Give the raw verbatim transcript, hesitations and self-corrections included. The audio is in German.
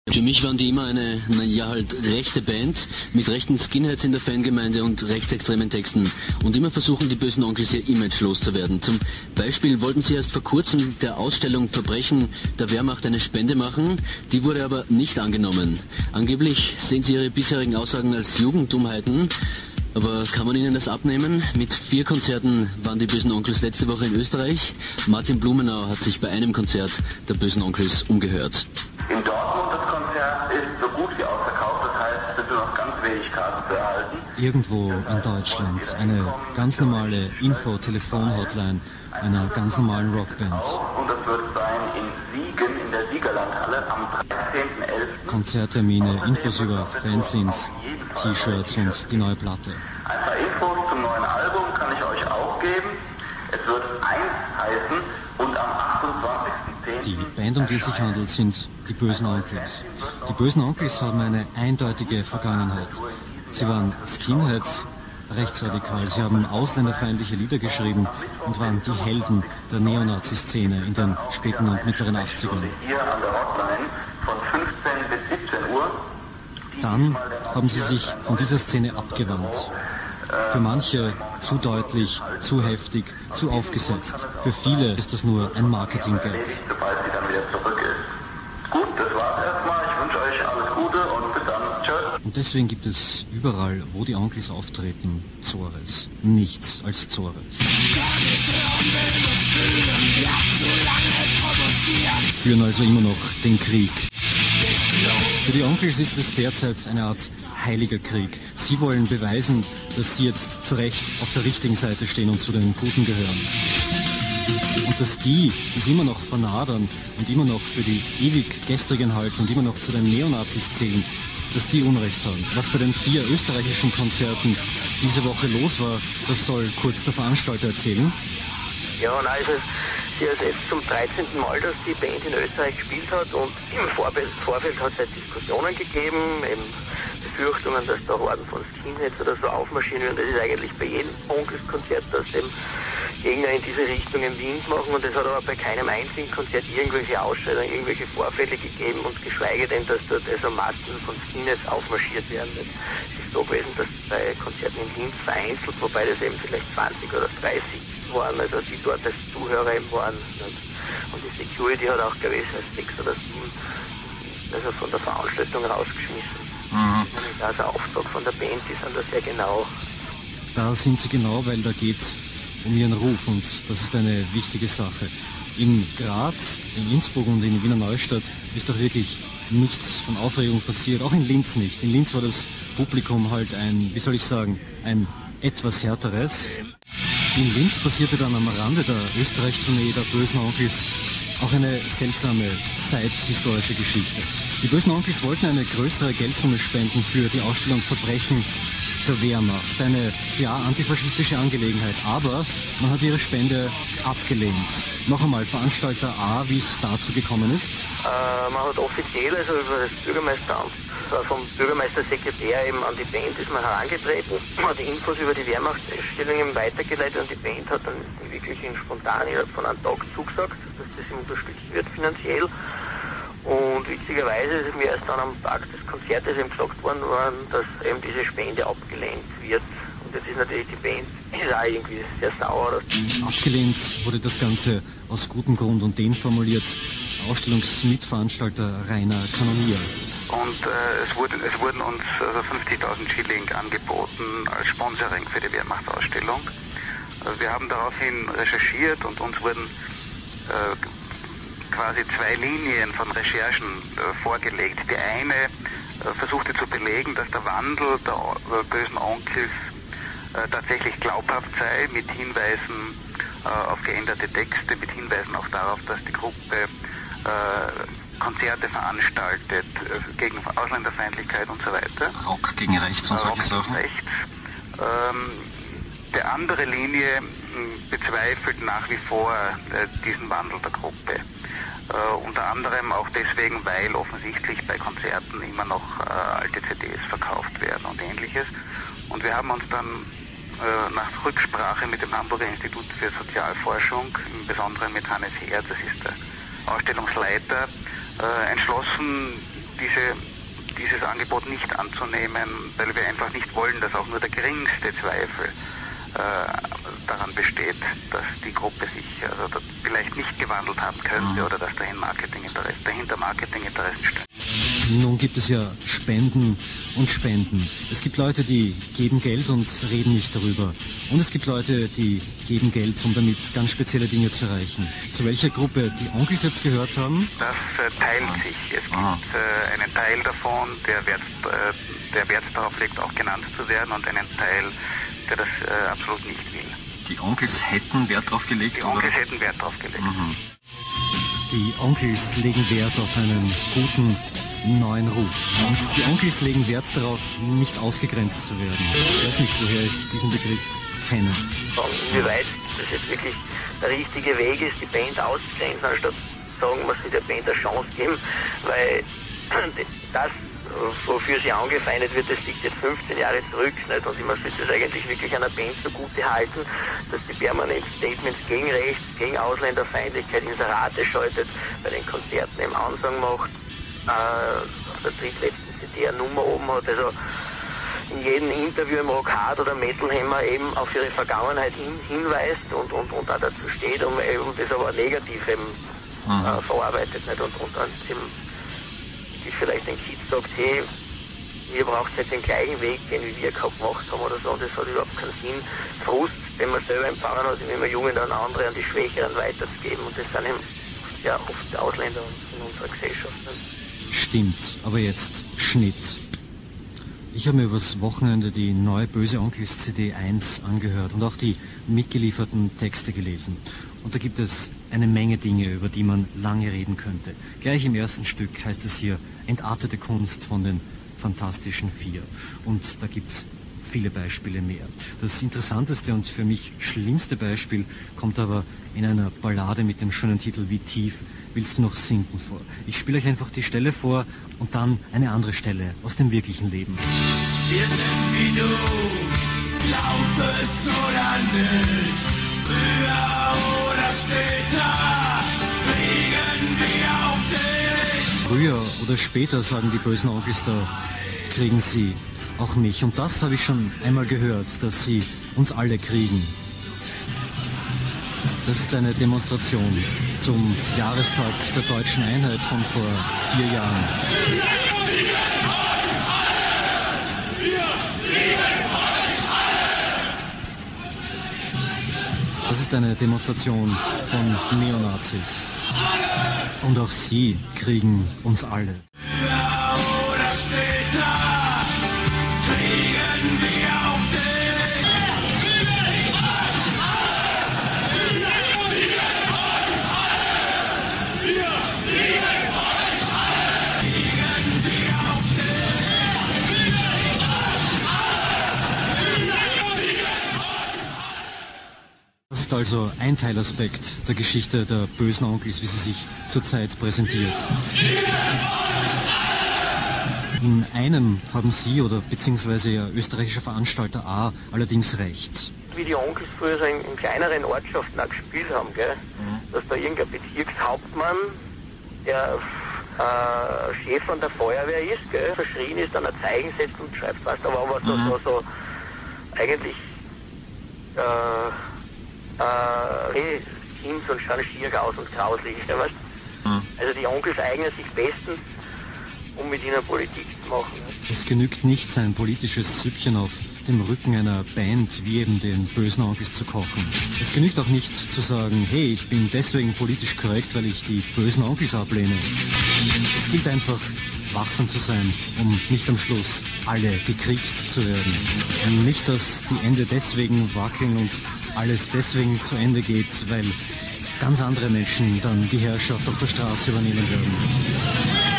Für mich waren die immer eine, na ja halt, rechte Band mit rechten Skinheads in der Fangemeinde und rechtsextremen Texten und immer versuchen, die bösen Onkels ihr Image loszuwerden. Zum Beispiel wollten sie erst vor kurzem der Ausstellung Verbrechen der Wehrmacht eine Spende machen, die wurde aber nicht angenommen. Angeblich sehen sie ihre bisherigen Aussagen als Jugenddummheiten, aber kann man ihnen das abnehmen? Mit vier Konzerten waren die bösen Onkels letzte Woche in Österreich. Martin Blumenau hat sich bei einem Konzert der bösen Onkels umgehört. In Dortmund das Konzert ist so gut wie ausverkauft, das heißt, es sind nur noch ganz wenig Karten zu erhalten. Irgendwo in Deutschland eine ganz normale Info-Telefon-Hotline einer ganz normalen Rockband. Und das wird sein in Siegen, in der Siegerlandhalle am dreizehnten elften Konzerttermine, Infos über Fanzines, T-Shirts und die neue Platte. Ein paar Infos zum neuen Album kann ich euch auch geben. Es wird eins heißen und am achtundzwanzigsten zehnten Die Band, um die es sich handelt, sind die Bösen Onkels. Die Bösen Onkels haben eine eindeutige Vergangenheit. Sie waren Skinheads, rechtsradikal. Sie haben ausländerfeindliche Lieder geschrieben und waren die Helden der Neonazi-Szene in den späten und mittleren achtzigern. Hier an der Hotline von fünfzehn bis siebzehn Uhr. Dann haben sie sich von dieser Szene abgewandt. Für manche zu deutlich, zu heftig, zu aufgesetzt. Für viele ist das nur ein Marketing-Gag. Sobald sie dann wieder zurück ist. Gut, das war's erstmal. Ich wünsche euch alles Gute und bis dann. Tschüss. Und deswegen gibt es überall, wo die Onkels auftreten, Zores. Nichts als Zores. Führen also immer noch den Krieg. Für die Onkels ist es derzeit eine Art heiliger Krieg. Sie wollen beweisen, dass sie jetzt zu Recht auf der richtigen Seite stehen und zu den Guten gehören. Und dass die, die sie immer noch vernadern und immer noch für die ewig Gestrigen halten und immer noch zu den Neonazis zählen, dass die Unrecht haben. Was bei den vier österreichischen Konzerten diese Woche los war, das soll kurz der Veranstalter erzählen. Ja, und also es ist jetzt zum dreizehnten Mal, dass die Band in Österreich gespielt hat und im Vorfeld, Vorfeld hat es halt Diskussionen gegeben, eben Befürchtungen, dass da Horden von Skinheads oder so aufmarschieren und das ist eigentlich bei jedem Onkels-Konzert, dass eben Gegner in diese Richtung im Wind machen und es hat aber bei keinem einzigen Konzert irgendwelche Ausschreitungen, irgendwelche Vorfälle gegeben und geschweige denn, dass dort also Massen von Skinheads aufmarschiert werden. Es ist so gewesen, dass bei Konzerten in Linz vereinzelt, wobei das eben vielleicht zwanzig oder dreißig waren, also die dort als Zuhörer eben waren. Und, und die Security hat auch gewesen als sechs oder sieben also von der Veranstaltung rausgeschmissen. Mhm. Also Auftrag von der Band, die sind da sehr genau. Da sind sie genau, weil da geht es um ihren Ruf und das ist eine wichtige Sache. In Graz, in Innsbruck und in Wiener Neustadt ist doch wirklich nichts von Aufregung passiert, auch in Linz nicht. In Linz war das Publikum halt ein, wie soll ich sagen, ein etwas härteres. In Linz passierte dann am Rande der Österreich-Tournee der Bösen Onkels auch eine seltsame zeithistorische Geschichte. Die Bösen Onkels wollten eine größere Geldsumme spenden für die Ausstellung Verbrechen der Wehrmacht. Eine klar antifaschistische Angelegenheit, aber man hat ihre Spende abgelehnt. Noch einmal, Veranstalter A, wie es dazu gekommen ist? Äh, man hat offiziell, also über das Bürgermeisteramt, vom Bürgermeistersekretär eben an die Band ist man herangetreten, hat die Infos über die Wehrmachtsausstellung eben weitergeleitet und die Band hat dann wirklich in spontan innerhalb von einem Tag zugesagt, dass das ihm unterstützt wird finanziell. Und witzigerweise ist mir erst dann am Tag des Konzertes eben gesagt worden, worden, dass eben diese Spende abgelehnt wird. Und jetzt ist natürlich die Band ist auch irgendwie sehr sauer. Abgelehnt wurde das Ganze aus gutem Grund und den formuliert Ausstellungsmitveranstalter Rainer Kanonier. Und äh, es, wurde, es wurden uns also fünfzigtausend Schilling angeboten als Sponsoring für die Wehrmachtausstellung. Also wir haben daraufhin recherchiert und uns wurden äh, quasi zwei Linien von Recherchen äh, vorgelegt. Die eine äh, versuchte zu belegen, dass der Wandel der äh, Bösen Onkels äh, tatsächlich glaubhaft sei, mit Hinweisen äh, auf geänderte Texte, mit Hinweisen auch darauf, dass die Gruppe äh, Konzerte veranstaltet äh, gegen Ausländerfeindlichkeit und so weiter. Rock gegen rechts und solche Sachen. Rechts. Ähm, der andere Linie mh, bezweifelt nach wie vor äh, diesen Wandel der Gruppe. Uh, unter anderem auch deswegen, weil offensichtlich bei Konzerten immer noch uh, alte C Ds verkauft werden und ähnliches. Und wir haben uns dann uh, nach Rücksprache mit dem Hamburger Institut für Sozialforschung, im Besonderen mit Hannes Heer, das ist der Ausstellungsleiter, uh, entschlossen, diese, dieses Angebot nicht anzunehmen, weil wir einfach nicht wollen, dass auch nur der geringste Zweifel äh, daran besteht, dass die Gruppe sich also vielleicht nicht gewandelt haben könnte oder dass dahin Marketinginteresse, dahinter Marketinginteressen stehen. Nun gibt es ja Spenden und Spenden. Es gibt Leute, die geben Geld und reden nicht darüber. Und es gibt Leute, die geben Geld, um damit ganz spezielle Dinge zu erreichen. Zu welcher Gruppe die Onkels jetzt gehört haben? Das äh, teilt sich. Es gibt äh, einen Teil davon, der Wert, äh, der Wert darauf legt, auch genannt zu werden, und einen Teil, der das äh, absolut nicht will. Die Onkels hätten Wert drauf gelegt? Die Onkels oder? hätten Wert drauf gelegt. Mhm. Die Onkels legen Wert auf einen guten neuen Ruf. Und die Onkels legen Wert darauf, nicht ausgegrenzt zu werden. Ich weiß nicht, woher ich diesen Begriff kenne. Inwieweit das jetzt wirklich der richtige Weg ist, die Band auszugrenzen, anstatt sagen, man soll der Band eine Chance geben, weil das, wofür sie angefeindet wird, das liegt jetzt fünfzehn Jahre zurück, nicht? Und man sollte es eigentlich wirklich einer Band zugute halten, dass die permanent Statements gegen Rechts, gegen Ausländerfeindlichkeit, Inserate schaltet, bei den Konzerten im Ansang macht, äh, auf der drittletzten C D eine Nummer oben hat, also in jedem Interview im Rock Hard oder Metal Hammer eben auf ihre Vergangenheit hin, hinweist und, und, und auch dazu steht, um eben das aber negativ eben äh, verarbeitet, nicht? Und, und dann eben ich vielleicht den Kids sagt, hey, ihr braucht nicht den gleichen Weg gehen, wie wir gehabt gemacht haben oder so, und das hat überhaupt keinen Sinn. Frust, den man selber empfangen hat, wenn man Jungen dann andere an die Schwächeren weiterzugeben, und das sind eben ja oft Ausländer in unserer Gesellschaft. Nicht? Stimmt, aber jetzt Schnitt. Ich habe mir übers Wochenende die neue Böse Onkels C D eins angehört und auch die mitgelieferten Texte gelesen. Und da gibt es eine Menge Dinge, über die man lange reden könnte. Gleich im ersten Stück heißt es hier entartete Kunst von den Fantastischen Vier. Und da gibt es viele Beispiele mehr. Das interessanteste und für mich schlimmste Beispiel kommt aber in einer Ballade mit dem schönen Titel Wie tief willst du noch sinken vor. Ich spiele euch einfach die Stelle vor und dann eine andere Stelle aus dem wirklichen Leben. Wir sind wie du, glaub es oder nicht, früher oder später kriegen wir auf dich. Früher oder später, sagen die bösen Onkels, da kriegen sie auch mich. Und das habe ich schon einmal gehört, dass sie uns alle kriegen. Das ist eine Demonstration zum Jahrestag der deutschen Einheit von vor vier Jahren. Das ist eine Demonstration von Neonazis. Und auch sie kriegen uns alle. Das ist also ein Teilaspekt der Geschichte der bösen Onkels, wie sie sich zurzeit präsentiert. In einem haben Sie oder beziehungsweise ja österreichischer Veranstalter A allerdings recht. Wie die Onkels früher so in, in kleineren Ortschaften auch gespielt haben, gell? Mhm. Dass da irgendein Bezirkshauptmann, der äh, Chef von der Feuerwehr ist, gell? Verschrien ist, dann ein Zeichen setzt und schreibt, was da war, was mhm. so, so, so eigentlich äh, Äh, hey, Sims und schauen schier aus und grauslich ist, ja, weißt? Mhm. Also die Onkels eignen sich bestens, um mit ihnen Politik zu machen. Es genügt nicht, sein politisches Süppchen auf dem Rücken einer Band wie eben den bösen Onkels zu kochen. Es genügt auch nicht zu sagen, hey, ich bin deswegen politisch korrekt, weil ich die bösen Onkels ablehne. Es gilt einfach, wachsam zu sein, um nicht am Schluss alle gekriegt zu werden. Und nicht, dass die Ende deswegen wackeln und alles deswegen zu Ende geht, weil ganz andere Menschen dann die Herrschaft auf der Straße übernehmen werden.